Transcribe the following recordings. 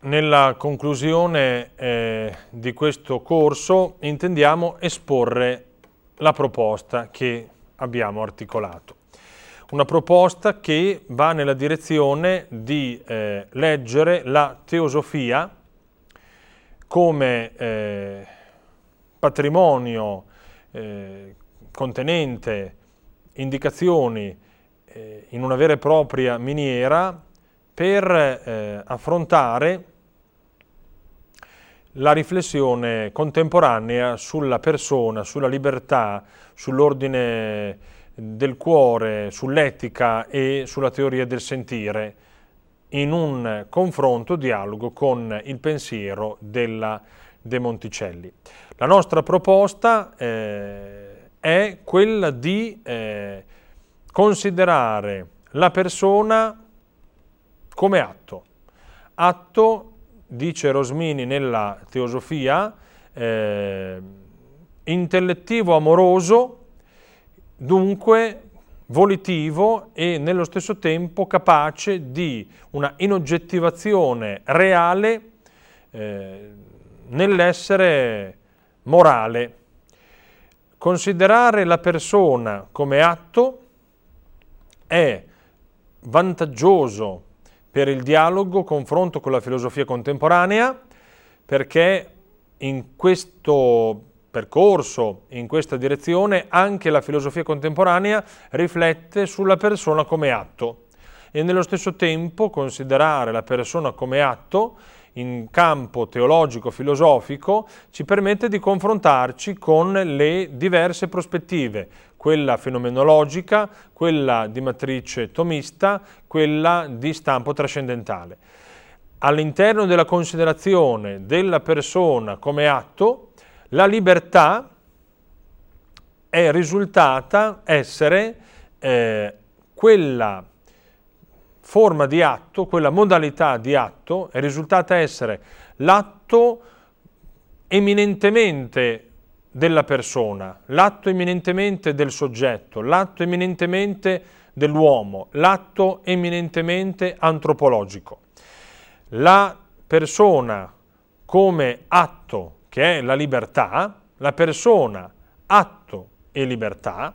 nella conclusione di questo corso intendiamo esporre la proposta che abbiamo articolato. Una proposta che va nella direzione di leggere la teosofia come patrimonio contenente indicazioni in una vera e propria miniera per affrontare la riflessione contemporanea sulla persona, sulla libertà, sull'ordine del cuore, sull'etica e sulla teoria del sentire, in un confronto, dialogo con il pensiero della De Monticelli. La nostra proposta è quella di considerare la persona come atto. Atto, dice Rosmini nella teosofia, intellettivo amoroso, dunque volitivo e nello stesso tempo capace di una inoggettivazione reale nell'essere morale. Considerare la persona come atto è vantaggioso per il dialogo, confronto con la filosofia contemporanea, perché in questo percorso, in questa direzione, anche la filosofia contemporanea riflette sulla persona come atto e nello stesso tempo considerare la persona come atto in campo teologico-filosofico ci permette di confrontarci con le diverse prospettive, quella fenomenologica, quella di matrice tomista, quella di stampo trascendentale. All'interno della considerazione della persona come atto, la libertà è risultata essere quella forma di atto, quella modalità di atto, è risultata essere l'atto eminentemente della persona, l'atto eminentemente del soggetto, l'atto eminentemente dell'uomo, l'atto eminentemente antropologico. La persona come atto, che è la libertà, la persona, atto e libertà,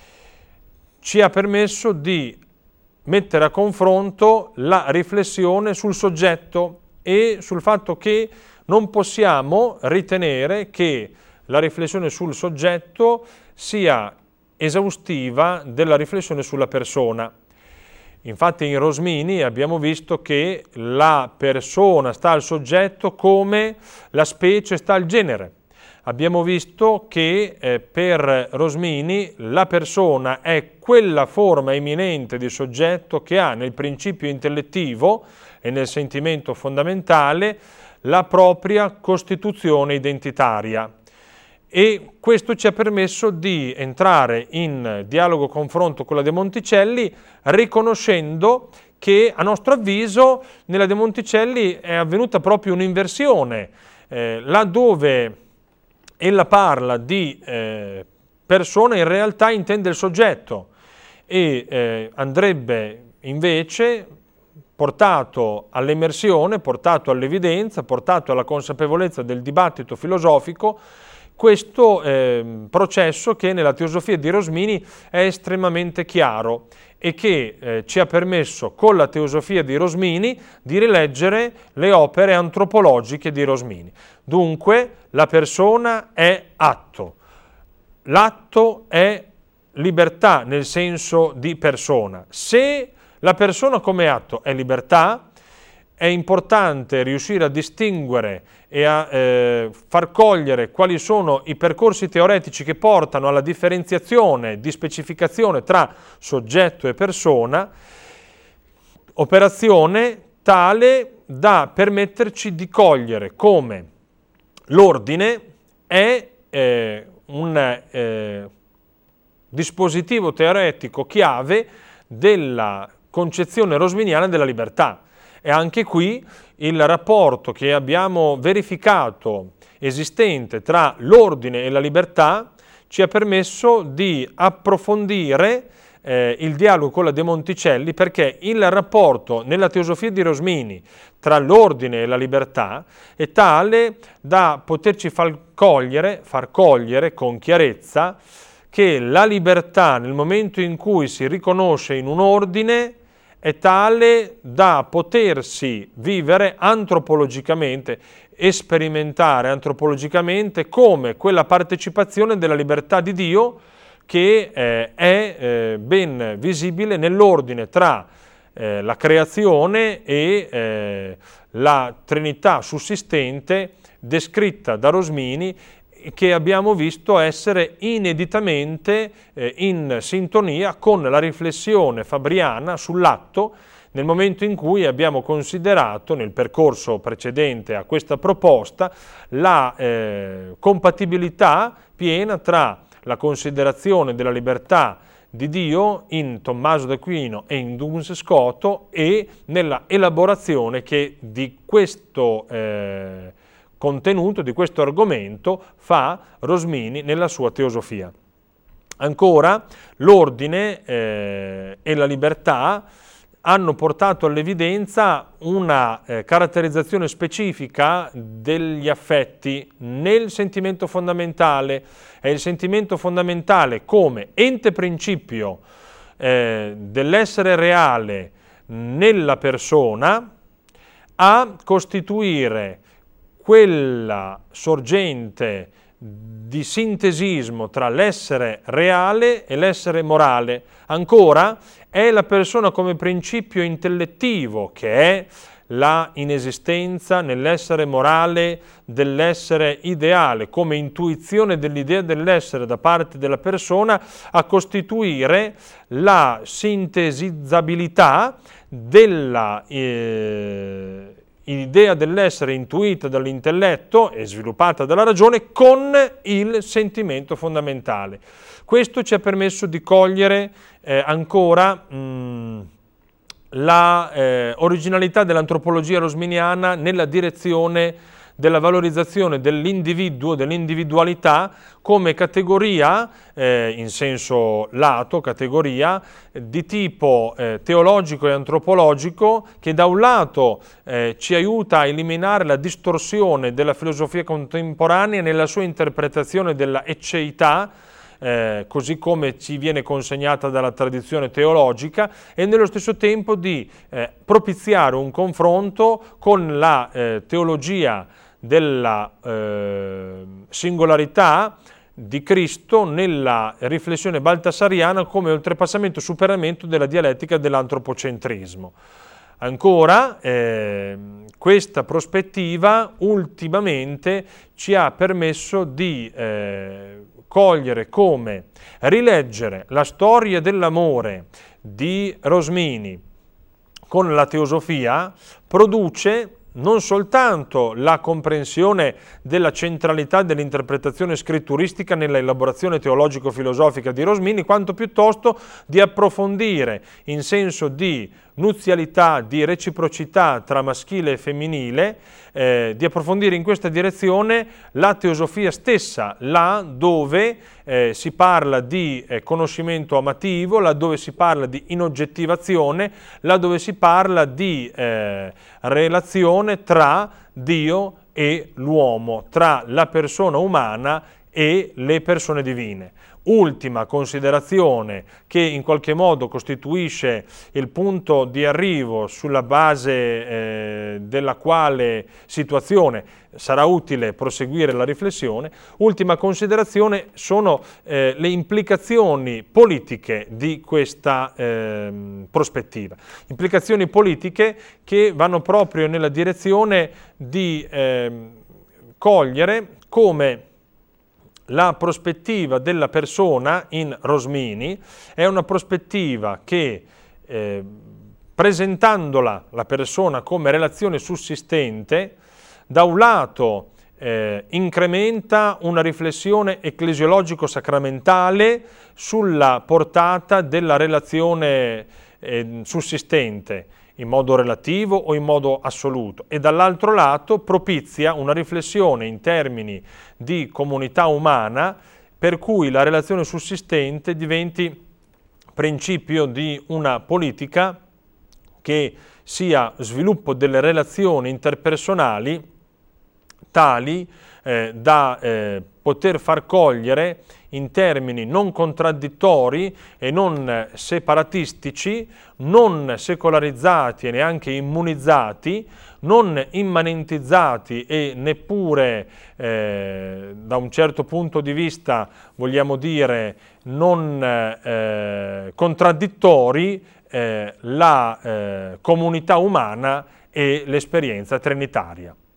ci ha permesso di mettere a confronto la riflessione sul soggetto e sul fatto che non possiamo ritenere che la riflessione sul soggetto sia esaustiva della riflessione sulla persona. Infatti in Rosmini abbiamo visto che la persona sta al soggetto come la specie sta al genere. Abbiamo visto che per Rosmini la persona è quella forma eminente di soggetto che ha nel principio intellettivo e nel sentimento fondamentale la propria costituzione identitaria. E questo ci ha permesso di entrare in dialogo-confronto con la De Monticelli, riconoscendo che a nostro avviso nella De Monticelli è avvenuta proprio un'inversione, laddove ella parla di persona, in realtà intende il soggetto e andrebbe invece portato all'emersione, portato all'evidenza, portato alla consapevolezza del dibattito filosofico, questo processo che nella teosofia di Rosmini è estremamente chiaro e che ci ha permesso con la teosofia di Rosmini di rileggere le opere antropologiche di Rosmini. Dunque la persona è atto, l'atto è libertà nel senso di persona. Se la persona come atto è libertà, è importante riuscire a distinguere e a far cogliere quali sono i percorsi teoretici che portano alla differenziazione di specificazione tra soggetto e persona, operazione tale da permetterci di cogliere come l'ordine è un dispositivo teoretico chiave della concezione rosminiana della libertà. E anche qui il rapporto che abbiamo verificato esistente tra l'ordine e la libertà ci ha permesso di approfondire il dialogo con la De Monticelli, perché il rapporto nella teosofia di Rosmini tra l'ordine e la libertà è tale da poterci far cogliere con chiarezza che la libertà, nel momento in cui si riconosce in un ordine, è tale da potersi vivere antropologicamente e sperimentare antropologicamente come quella partecipazione della libertà di Dio che è ben visibile nell'ordine tra la creazione e la Trinità sussistente descritta da Rosmini, che abbiamo visto essere ineditamente in sintonia con la riflessione fabriana sull'atto, nel momento in cui abbiamo considerato, nel percorso precedente a questa proposta, la compatibilità piena tra la considerazione della libertà di Dio in Tommaso d'Aquino e in Duns Scoto e nella elaborazione che di questo contenuto, di questo argomento, fa Rosmini nella sua teosofia. Ancora, l'ordine e la libertà hanno portato all'evidenza una caratterizzazione specifica degli affetti nel sentimento fondamentale. È il sentimento fondamentale come ente principio dell'essere reale nella persona a costituire quella sorgente di sintesismo tra l'essere reale e l'essere morale. Ancora, è la persona come principio intellettivo, che è la inesistenza nell'essere morale dell'essere ideale, come intuizione dell'idea dell'essere da parte della persona, a costituire la sintesizzabilità della idea dell'essere intuita dall'intelletto e sviluppata dalla ragione con il sentimento fondamentale. Questo ci ha permesso di cogliere ancora la originalità dell'antropologia rosminiana nella direzione della valorizzazione dell'individuo, dell'individualità come categoria, in senso lato, categoria di tipo teologico e antropologico, che da un lato ci aiuta a eliminare la distorsione della filosofia contemporanea nella sua interpretazione della ecceità, così come ci viene consegnata dalla tradizione teologica, e nello stesso tempo di propiziare un confronto con la teologia della singolarità di Cristo nella riflessione baltassariana come oltrepassamento e superamento della dialettica dell'antropocentrismo. Ancora, questa prospettiva ultimamente ci ha permesso di cogliere come rileggere la storia dell'amore di Rosmini con la teosofia produce non soltanto la comprensione della centralità dell'interpretazione scritturistica nella elaborazione teologico-filosofica di Rosmini, quanto piuttosto di approfondire in senso di nuzialità, di reciprocità tra maschile e femminile, di approfondire in questa direzione la teosofia stessa, là dove si parla di conoscimento amativo, là dove si parla di inoggettivazione, là dove si parla di relazione tra Dio e l'uomo, tra la persona umana e le persone divine. Ultima considerazione che in qualche modo costituisce il punto di arrivo sulla base della quale situazione sarà utile proseguire la riflessione. Ultima considerazione sono le implicazioni politiche di questa prospettiva. Implicazioni politiche che vanno proprio nella direzione di cogliere come la prospettiva della persona in Rosmini è una prospettiva che, presentandola la persona come relazione sussistente, da un lato incrementa una riflessione ecclesiologico-sacramentale sulla portata della relazione sussistente, in modo relativo o in modo assoluto, e dall'altro lato propizia una riflessione in termini di comunità umana per cui la relazione sussistente diventi principio di una politica che sia sviluppo delle relazioni interpersonali tali da poter far cogliere in termini non contraddittori e non separatistici, non secolarizzati e neanche immunizzati, non immanentizzati e neppure da un certo punto di vista, vogliamo dire, non contraddittori la comunità umana e l'esperienza trinitaria.